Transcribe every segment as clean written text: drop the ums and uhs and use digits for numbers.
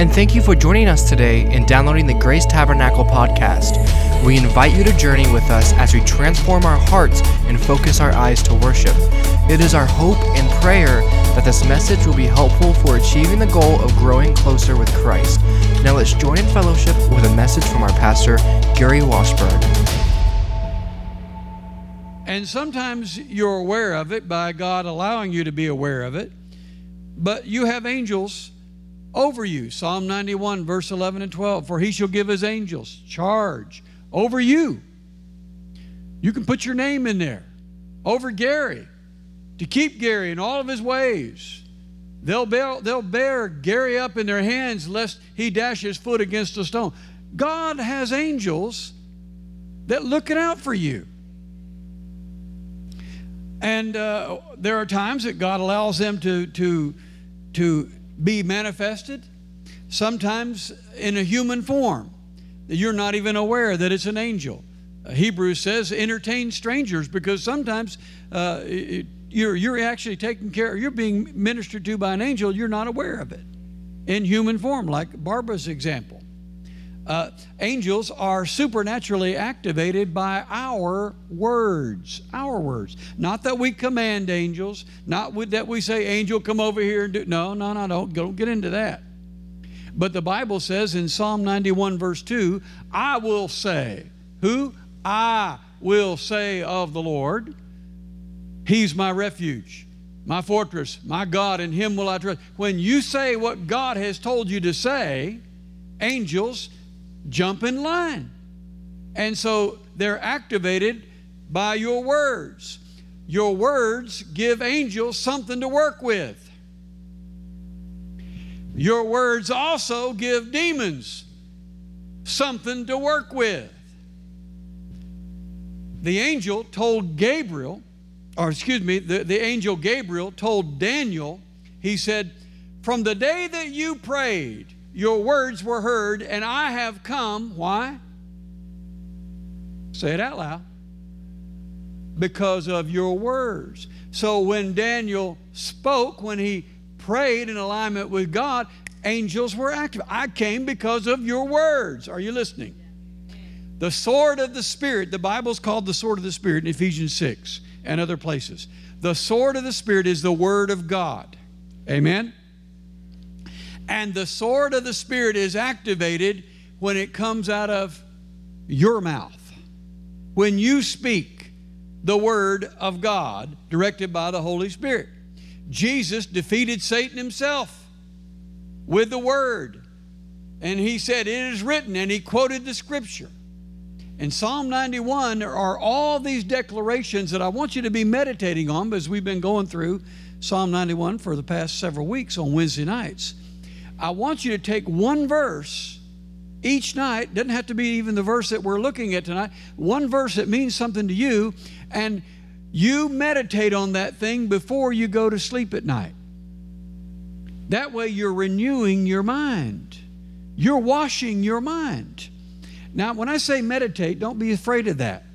and thank you for joining us today and downloading the Grace Tabernacle podcast. We invite you to journey with us as we transform our hearts and focus our eyes to worship. It is our hope and prayer that this message will be helpful for achieving the goal of growing closer with Christ. Now let's join in fellowship with a message from our pastor, Gary Washburn. And sometimes you're aware of it by God allowing you to be aware of it, but you have angels over you. Psalm 91, verse 11 and 12, for he shall give his angels charge over you. You can put your name in there, over Gary, to keep Gary in all of his ways. They'll bear Gary up in their hands lest he dash his foot against a stone. God has angels that looking out for you. And there are times that God allows them to be manifested, sometimes in a human form, that you're not even aware that it's an angel. Hebrews says, entertain strangers, because sometimes you're actually taken care of, you're being ministered to by an angel, you're not aware of it, in human form, like Barbara's example. Angels are supernaturally activated by our words. Not that we command angels, not that we say, angel, come over here and do. No, don't get into that. But the Bible says in Psalm 91, verse 2, I will say, who? I will say of the Lord, he's my refuge, my fortress, my God, in him will I trust. When you say what God has told you to say, angels jump in line. And so they're activated by your words. Your words give angels something to work with. Your words also give demons something to work with. The angel told Gabriel, the angel Gabriel told Daniel, he said, from the day that you prayed, your words were heard, and I have come. Why? Say it out loud. Because of your words. So when Daniel spoke, when he prayed in alignment with God, angels were active. I came because of your words. Are you listening? The sword of the Spirit, the Bible's called the sword of the Spirit in Ephesians 6 and other places. The sword of the Spirit is the Word of God. Amen? And the sword of the Spirit is activated when it comes out of your mouth. When you speak the Word of God directed by the Holy Spirit. Jesus defeated Satan himself with the Word. And he said, it is written, and he quoted the Scripture. In Psalm 91, there are all these declarations that I want you to be meditating on, because we've been going through Psalm 91 for the past several weeks on Wednesday nights. I want you to take one verse each night. Doesn't have to be even the verse that we're looking at tonight. One verse that means something to you, and you meditate on that thing before you go to sleep at night. That way you're renewing your mind. You're washing your mind. Now, when I say meditate, don't be afraid of that.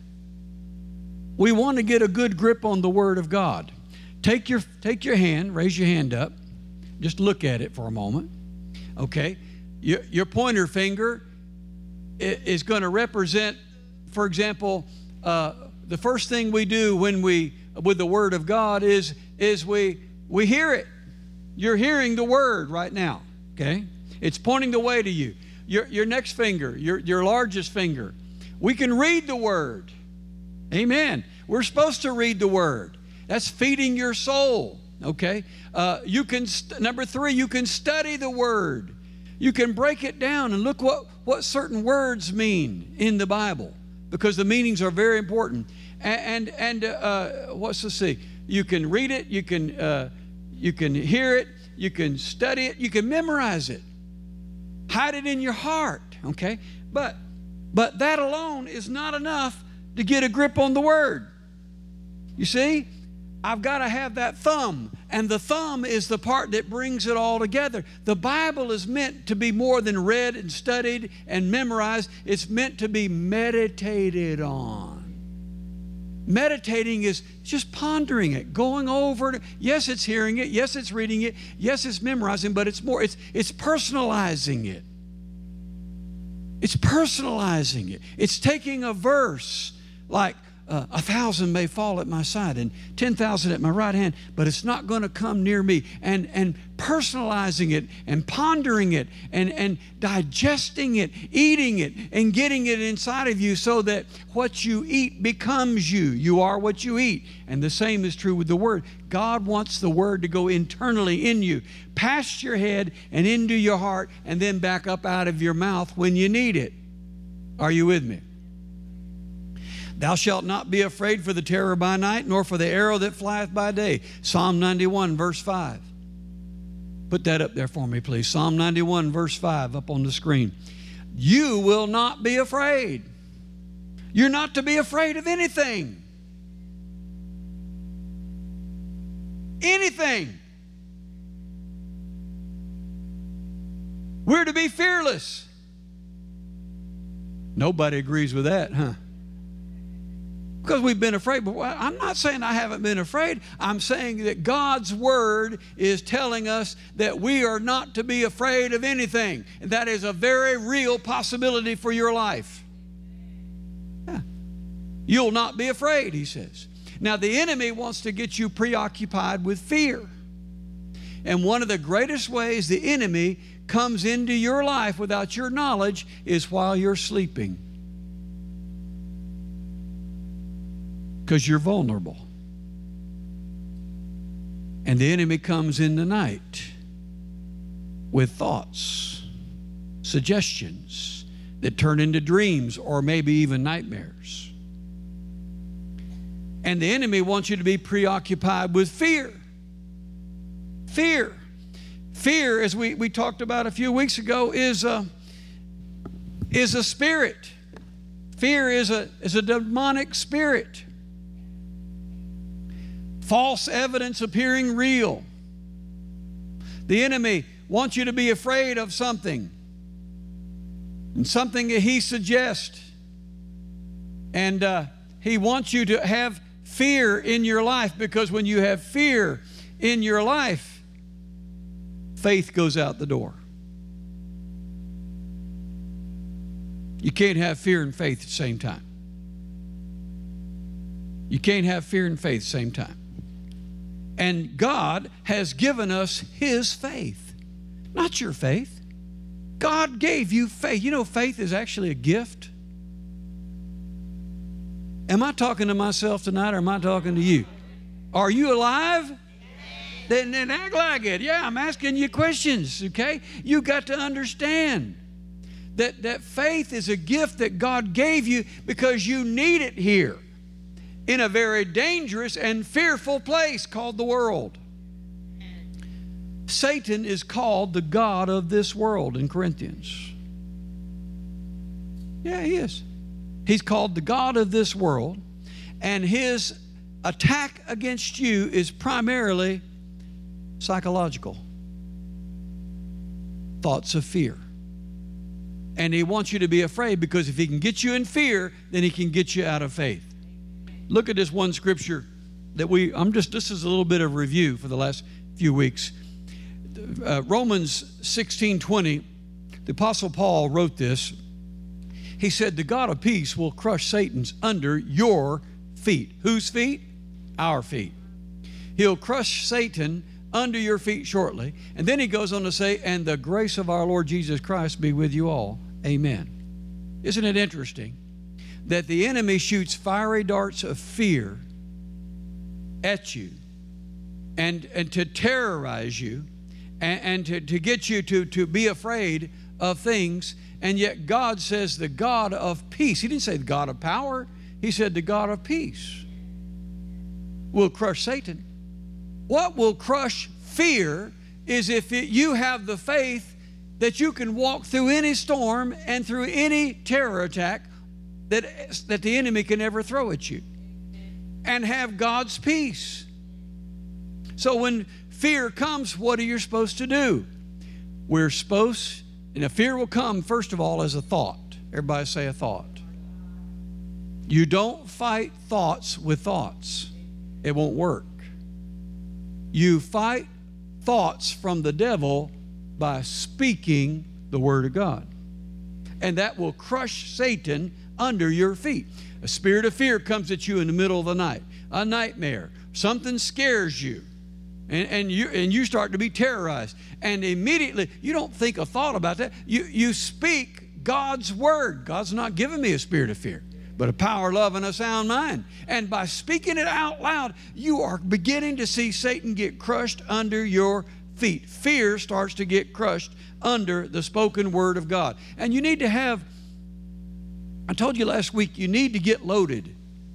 We want to get a good grip on the Word of God. Take your hand, raise your hand up. Just look at it for a moment. Okay, your pointer finger is going to represent, for example, the first thing we do with the Word of God is we hear it. You're hearing the Word right now. Okay, it's pointing the way to you. Your next finger, your largest finger, we can read the Word. Amen. We're supposed to read the Word. That's feeding your soul. Okay, number 3, you can study the Word. You can break it down and look what certain words mean in the Bible, because the meanings are very important. And let's see, you can read it, you can hear it, you can study it, you can memorize it, hide it in your heart. Okay, but that alone is not enough to get a grip on the Word. You see, I've got to have that thumb, and the thumb is the part that brings it all together. The Bible is meant to be more than read and studied and memorized. It's meant to be meditated on. Meditating is just pondering it, going over it. Yes, it's hearing it. Yes, it's reading it. Yes, it's memorizing, but it's more, it's personalizing it. It's personalizing it. It's taking a verse like 1,000 may fall at my side and 10,000 at my right hand, but it's not going to come near me. And personalizing it and pondering it and digesting it, eating it, and getting it inside of you so that what you eat becomes you. You are what you eat. And the same is true with the Word. God wants the Word to go internally in you, past your head and into your heart, and then back up out of your mouth when you need it. Are you with me? Thou shalt not be afraid for the terror by night, nor for the arrow that flieth by day. Psalm 91, verse 5. Put that up there for me, please. Psalm 91, verse 5, up on the screen. You will not be afraid. You're not to be afraid of anything. Anything. We're to be fearless. Nobody agrees with that, huh? Because we've been afraid. But I'm not saying I haven't been afraid. I'm saying that God's Word is telling us that we are not to be afraid of anything. And that is a very real possibility for your life. Yeah. You'll not be afraid, he says. Now, the enemy wants to get you preoccupied with fear. And one of the greatest ways the enemy comes into your life without your knowledge is while you're sleeping. Because you're vulnerable. And the enemy comes in the night with thoughts, suggestions that turn into dreams or maybe even nightmares. And the enemy wants you to be preoccupied with fear. Fear. Fear, as we talked about a few weeks ago, is a spirit. Fear is a demonic spirit. False evidence appearing real. The enemy wants you to be afraid of something, and something that he suggests. And he wants you to have fear in your life, because when you have fear in your life, faith goes out the door. You can't have fear and faith at the same time. You can't have fear and faith at the same time. And God has given us His faith, not your faith. God gave you faith. You know, faith is actually a gift. Am I talking to myself tonight, or am I talking to you? Are you alive? Then act like it. Yeah, I'm asking you questions, okay? You got to understand that faith is a gift that God gave you because you need it here in a very dangerous and fearful place called the world. Satan is called the god of this world in Corinthians. Yeah, he is. He's called the god of this world, and his attack against you is primarily psychological. Thoughts of fear. And he wants you to be afraid, because if he can get you in fear, then he can get you out of faith. Look at this one scripture that this is a little bit of review for the last few weeks. Romans 16:20, the Apostle Paul wrote this. He said, the God of peace will crush Satan's under your feet. Whose feet? Our feet. He'll crush Satan under your feet shortly. And then he goes on to say, and the grace of our Lord Jesus Christ be with you all. Amen. Isn't it interesting that the enemy shoots fiery darts of fear at you and to terrorize you and to get you to be afraid of things, and yet God says the God of peace. He didn't say the God of power. He said the God of peace will crush Satan. What will crush fear is if you have the faith that you can walk through any storm and through any terror attack that the enemy can ever throw at you, and have God's peace. So when fear comes, what are you supposed to do? And a fear will come, first of all, as a thought. Everybody say a thought. You don't fight thoughts with thoughts. It won't work. You fight thoughts from the devil by speaking the Word of God. And that will crush Satan under your feet. A spirit of fear comes at you in the middle of the night. A nightmare. Something scares you. And you start to be terrorized. And immediately, you don't think a thought about that. You speak God's Word. God's not given me a spirit of fear, but a power, love, and a sound mind. And by speaking it out loud, you are beginning to see Satan get crushed under your feet. Fear starts to get crushed under the spoken Word of God. And you need to have, I told you last week, you need to get loaded.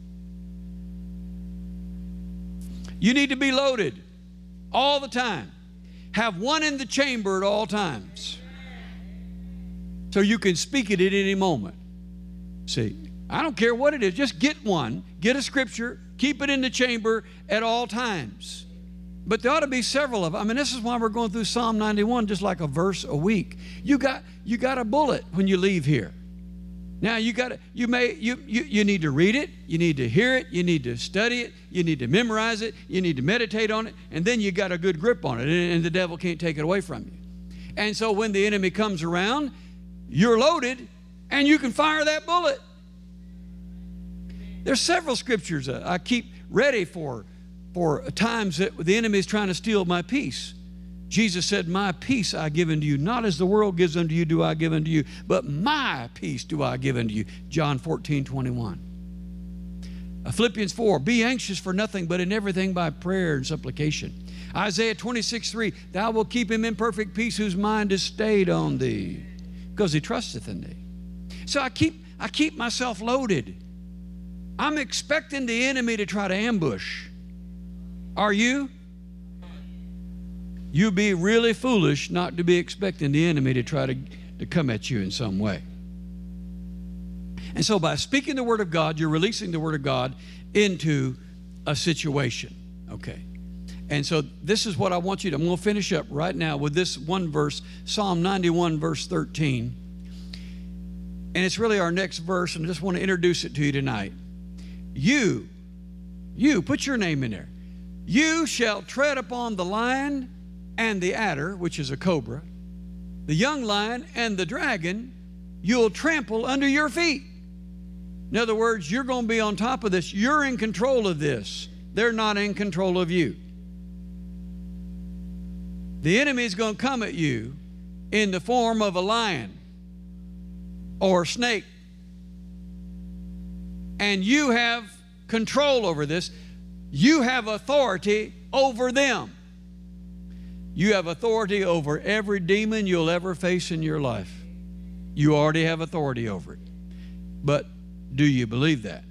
You need to be loaded all the time. Have one in the chamber at all times, so you can speak it at any moment. See, I don't care what it is. Just get one. Get a scripture. Keep it in the chamber at all times. But there ought to be several of them. I mean, this is why we're going through Psalm 91, just like a verse a week. You got a bullet when you leave here. Now you need to read it, you need to hear it, you need to study it, you need to memorize it, you need to meditate on it, and then you got a good grip on it, and the devil can't take it away from you. And so when the enemy comes around, you're loaded, and you can fire that bullet. There's several scriptures I keep ready for times that the enemy is trying to steal my peace. Jesus said, my peace I give unto you, not as the world gives unto you do I give unto you, but my peace do I give unto you. John 14:21. Philippians 4, be anxious for nothing, but in everything by prayer and supplication. Isaiah 26:3, thou wilt keep him in perfect peace whose mind is stayed on thee, because he trusteth in thee. So I keep myself loaded. I'm expecting the enemy to try to ambush. Are you? You'd be really foolish not to be expecting the enemy to try to come at you in some way. And so by speaking the Word of God, you're releasing the Word of God into a situation. Okay. And so this is what I want you to, I'm going to finish up right now with this one verse, Psalm 91, verse 13. And it's really our next verse, and I just want to introduce it to you tonight. You, put your name in there. You shall tread upon the lion and the adder, which is a cobra, the young lion and the dragon, you'll trample under your feet. In other words, you're going to be on top of this. You're in control of this. They're not in control of you. The enemy is going to come at you in the form of a lion or a snake. And you have control over this. You have authority over them. You have authority over every demon you'll ever face in your life. You already have authority over it. But do you believe that?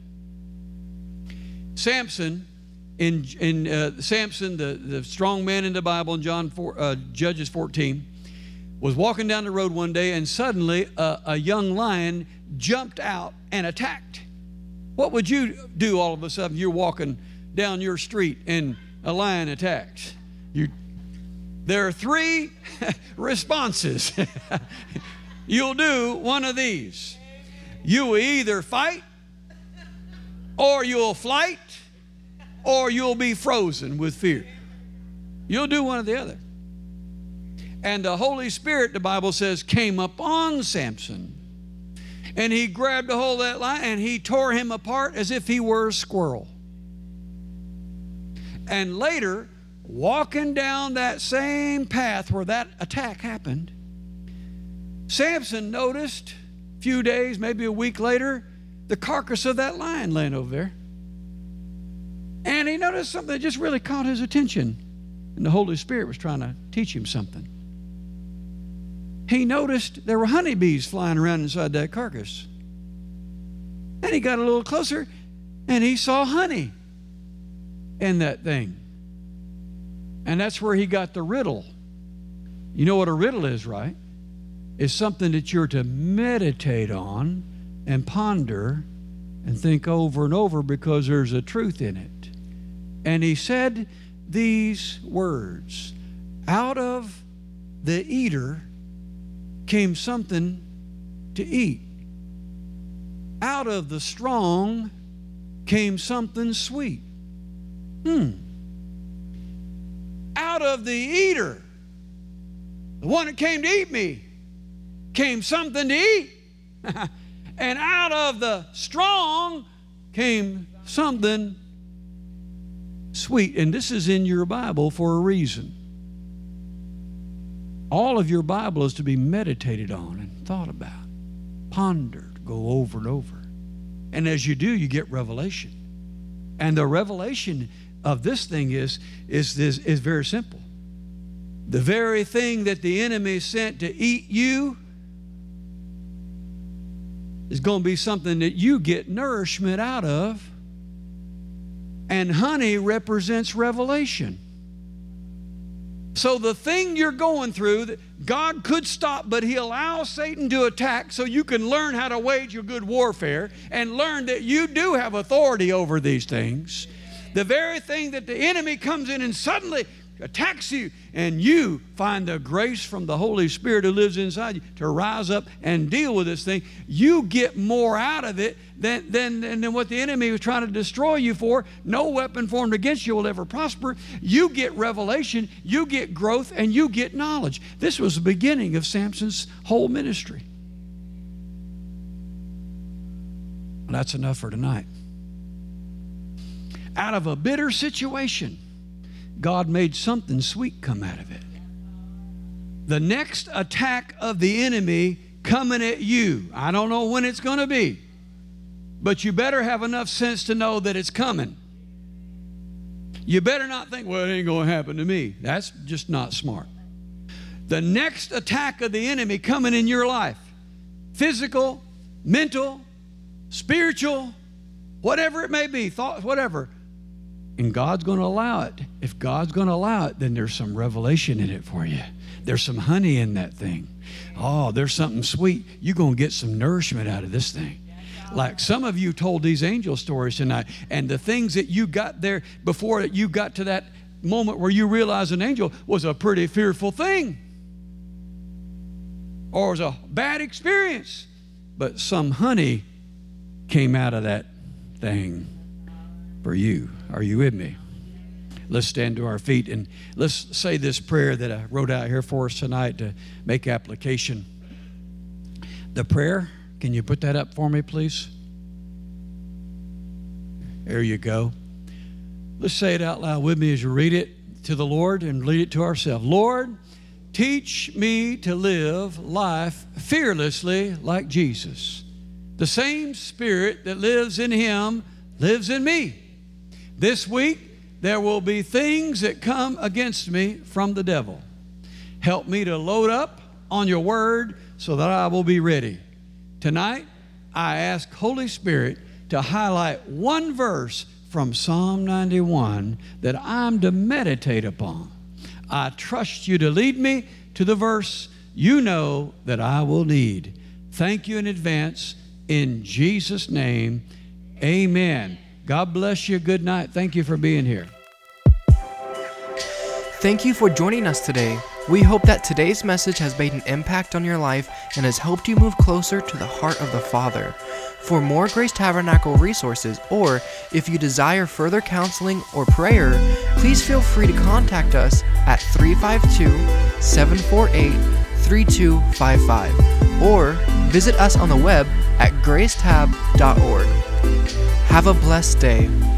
Samson, Samson, the strong man in the Bible in Judges 14, was walking down the road one day, and suddenly a young lion jumped out and attacked. What would you do all of a sudden? You're walking down your street and a lion attacks. There are three responses. You'll do one of these. You will either fight, or you'll flight, or you'll be frozen with fear. You'll do one or the other. And the Holy Spirit, the Bible says, came upon Samson. And he grabbed a hold of that lion and he tore him apart as if he were a squirrel. And later, walking down that same path where that attack happened, Samson noticed a few days, maybe a week later, the carcass of that lion laying over there. And he noticed something that just really caught his attention. And the Holy Spirit was trying to teach him something. He noticed there were honeybees flying around inside that carcass. And he got a little closer and he saw honey in that thing. And that's where he got the riddle. You know what a riddle is, right? It's something that you're to meditate on and ponder and think over and over, because there's a truth in it. And he said these words, out of the eater came something to eat. out of the strong came something sweet. Out of the eater, the one that came to eat me, came something to eat. And out of the strong came something sweet. And this is in your Bible for a reason. All of your Bible is to be meditated on and thought about, pondered, go over and over. And as you do, you get revelation. And the revelation of this thing is very simple. The very thing that the enemy sent to eat you is going to be something that you get nourishment out of. And honey represents revelation. So the thing you're going through that God could stop, but He allows Satan to attack so you can learn how to wage a good warfare and learn that you do have authority over these things. The very thing that the enemy comes in and suddenly attacks you, and you find the grace from the Holy Spirit who lives inside you to rise up and deal with this thing. You get more out of it than what the enemy was trying to destroy you for. No weapon formed against you will ever prosper. You get revelation, you get growth, and you get knowledge. This was the beginning of Samson's whole ministry. Well, that's enough for tonight. Out of a bitter situation, God made something sweet come out of it. The next attack of the enemy coming at you, I don't know when it's going to be, but you better have enough sense to know that it's coming. You better not think, well, it ain't going to happen to me. That's just not smart. The next attack of the enemy coming in your life, physical, mental, spiritual, whatever it may be, thoughts, whatever, and God's going to allow it. If God's going to allow it, then there's some revelation in it for you. There's some honey in that thing. Oh, there's something sweet. You're going to get some nourishment out of this thing. Like some of you told these angel stories tonight, and the things that you got there before you got to that moment where you realized an angel was a pretty fearful thing or was a bad experience. But some honey came out of that thing for you. Are you with me? Let's stand to our feet and let's say this prayer that I wrote out here for us tonight to make application. The prayer, can you put that up for me, please? There you go. Let's say it out loud with me as you read it to the Lord and lead it to ourselves. Lord, teach me to live life fearlessly like Jesus. The same Spirit that lives in Him lives in me. This week, there will be things that come against me from the devil. Help me to load up on your word so that I will be ready. Tonight, I ask Holy Spirit to highlight one verse from Psalm 91 that I'm to meditate upon. I trust you to lead me to the verse you know that I will need. Thank you in advance. In Jesus' name, amen. God bless you. Good night. Thank you for being here. Thank you for joining us today. We hope that today's message has made an impact on your life and has helped you move closer to the heart of the Father. For more Grace Tabernacle resources, or if you desire further counseling or prayer, please feel free to contact us at 352-748-3255 or visit us on the web at gracetab.org. Have a blessed day.